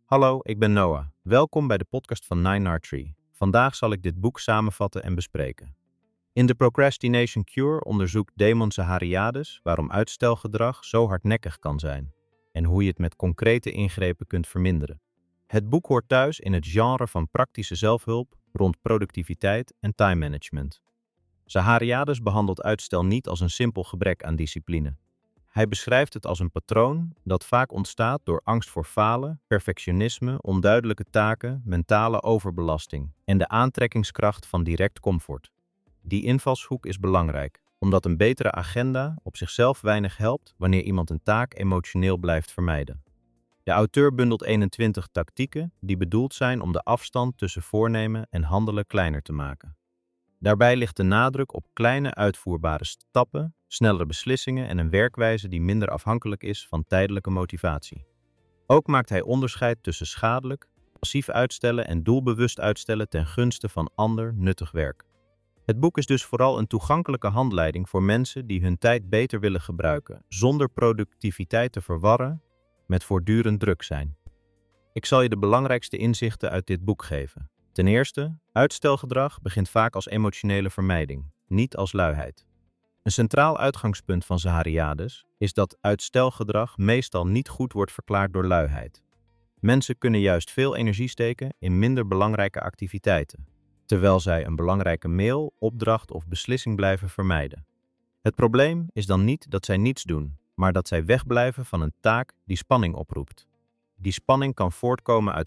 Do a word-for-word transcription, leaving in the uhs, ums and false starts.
Hallo, ik ben Noah. Welkom bij de podcast van Nine R Tree. Vandaag zal ik dit boek samenvatten en bespreken. In The Procrastination Cure onderzoekt Damon Zahariades waarom uitstelgedrag zo hardnekkig kan zijn en hoe je het met concrete ingrepen kunt verminderen. Het boek hoort thuis in het genre van praktische zelfhulp rond productiviteit en time management. Zahariades behandelt uitstel niet als een simpel gebrek aan discipline. Hij beschrijft het als een patroon dat vaak ontstaat door angst voor falen, perfectionisme, onduidelijke taken, mentale overbelasting en de aantrekkingskracht van direct comfort. Die invalshoek is belangrijk, omdat een betere agenda op zichzelf weinig helpt wanneer iemand een taak emotioneel blijft vermijden. De auteur bundelt eenentwintig tactieken die bedoeld zijn om de afstand tussen voornemen en handelen kleiner te maken. Daarbij ligt de nadruk op kleine uitvoerbare stappen, snellere beslissingen en een werkwijze die minder afhankelijk is van tijdelijke motivatie. Ook maakt hij onderscheid tussen schadelijk, passief uitstellen en doelbewust uitstellen ten gunste van ander nuttig werk. Het boek is dus vooral een toegankelijke handleiding voor mensen die hun tijd beter willen gebruiken, zonder productiviteit te verwarren met voortdurend druk zijn. Ik zal je de belangrijkste inzichten uit dit boek geven. Ten eerste, uitstelgedrag begint vaak als emotionele vermijding, niet als luiheid. Een centraal uitgangspunt van Zahariades is dat uitstelgedrag meestal niet goed wordt verklaard door luiheid. Mensen kunnen juist veel energie steken in minder belangrijke activiteiten, terwijl zij een belangrijke mail, opdracht of beslissing blijven vermijden. Het probleem is dan niet dat zij niets doen, maar dat zij wegblijven van een taak die spanning oproept. Die spanning kan voortkomen uit